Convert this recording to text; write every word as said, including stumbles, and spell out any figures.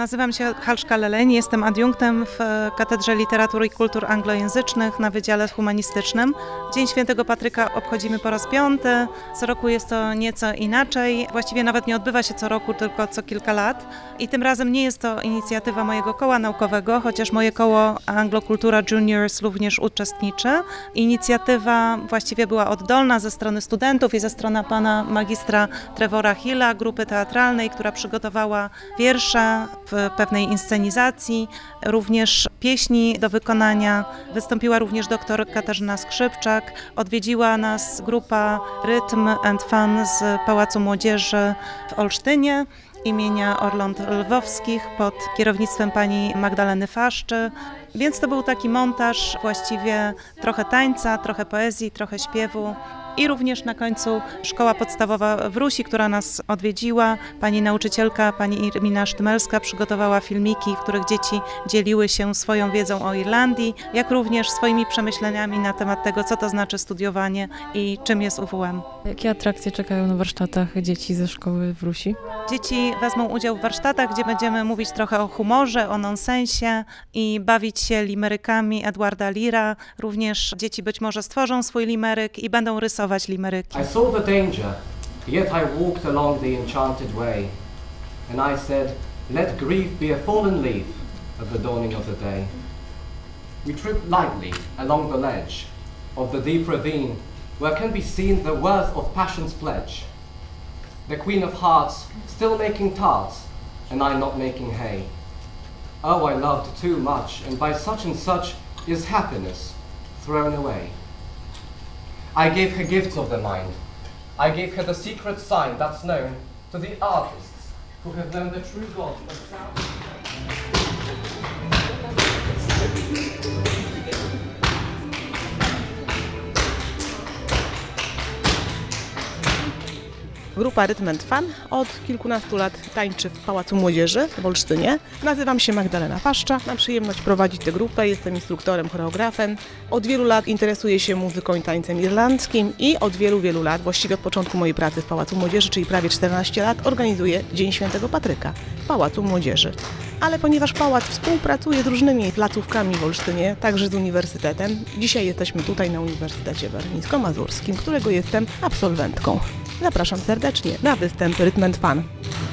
Nazywam się Halszka Leleń, jestem adiunktem w Katedrze Literatury i Kultur Anglojęzycznych na Wydziale Humanistycznym. Dzień Świętego Patryka obchodzimy po raz piąty. Co roku jest to nieco inaczej. Właściwie nawet nie odbywa się co roku, tylko co kilka lat. I tym razem nie jest to inicjatywa mojego koła naukowego, chociaż moje koło Anglokultura Juniors również uczestniczy. Inicjatywa właściwie była oddolna ze strony studentów i ze strony pana magistra Trevora Hilla, grupy teatralnej, która przygotowała wiersze w pewnej inscenizacji, również pieśni do wykonania. Wystąpiła również doktor Katarzyna Skrzypczak. Odwiedziła nas grupa Rhythm and Fun z Pałacu Młodzieży w Olsztynie imienia Orląt Lwowskich pod kierownictwem pani Magdaleny Faszczy. Więc to był taki montaż właściwie trochę tańca, trochę poezji, trochę śpiewu. I również na końcu szkoła podstawowa w Rusi, która nas odwiedziła. Pani nauczycielka, pani Irmina Sztymelska przygotowała filmiki, w których dzieci dzieliły się swoją wiedzą o Irlandii, jak również swoimi przemyśleniami na temat tego, co to znaczy studiowanie i czym jest U W M. Jakie atrakcje czekają na warsztatach dzieci ze szkoły w Rusi? Dzieci wezmą udział w warsztatach, gdzie będziemy mówić trochę o humorze, o nonsensie i bawić się limerykami Edwarda Leara. Również dzieci być może stworzą swój limeryk i będą rysować limeryki. I saw the danger, yet I walked along the enchanted way, and I said, let grief be a fallen leaf at the dawning of the day. We tripped lightly along the ledge of the deep ravine, where can be seen the worth of passion's pledge. The Queen of Hearts still making tarts, and I not making hay. Oh, I loved too much, and by such and such is happiness thrown away. I gave her gifts of the mind. I gave her the secret sign that's known to the artists who have learned the true gods of sound. Grupa Rhythm and Fun od kilkunastu lat tańczy w Pałacu Młodzieży w Olsztynie. Nazywam się Magdalena Faszcza. Mam przyjemność prowadzić tę grupę. Jestem instruktorem, choreografem. Od wielu lat interesuję się muzyką i tańcem irlandzkim i od wielu, wielu lat, właściwie od początku mojej pracy w Pałacu Młodzieży, czyli prawie czternaście lat, organizuję Dzień Świętego Patryka w Pałacu Młodzieży. Ale ponieważ pałac współpracuje z różnymi placówkami w Olsztynie, także z uniwersytetem, dzisiaj jesteśmy tutaj na Uniwersytecie Warmińsko-Mazurskim, którego jestem absolwentką. Zapraszam serdecznie na występ Rhythm and Fun.